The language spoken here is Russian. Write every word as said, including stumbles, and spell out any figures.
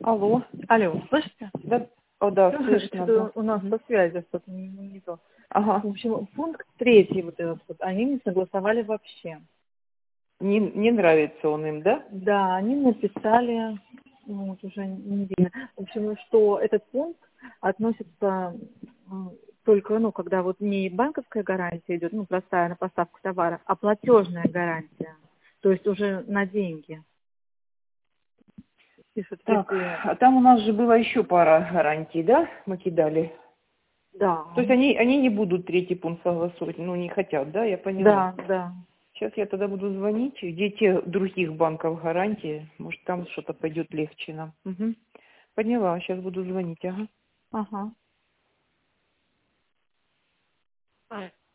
Алло. Алло, слышите? Да. О, да, слышно. Что-то Да. у нас по связи что-то не, не то. Ага. В общем, пункт третий вот этот вот, они не согласовали вообще. Не, не нравится он им, да? Да, они написали, ну, вот уже не видно. В общем, что этот пункт относится м, только, ну, когда вот не банковская гарантия идет, ну, простая на поставку товара, а платежная гарантия. То есть уже на деньги. Пишут, Так, если... а там у нас же была еще пара гарантий, да? Мы кидали. Да, То есть они, они не будут третий пункт согласовать, ну, не хотят, да? Я поняла. да, да. Сейчас я тогда буду звонить, где те других банков гарантии. Может, там что-то пойдет легче нам. Угу. Поняла, сейчас буду звонить, ага. Ага.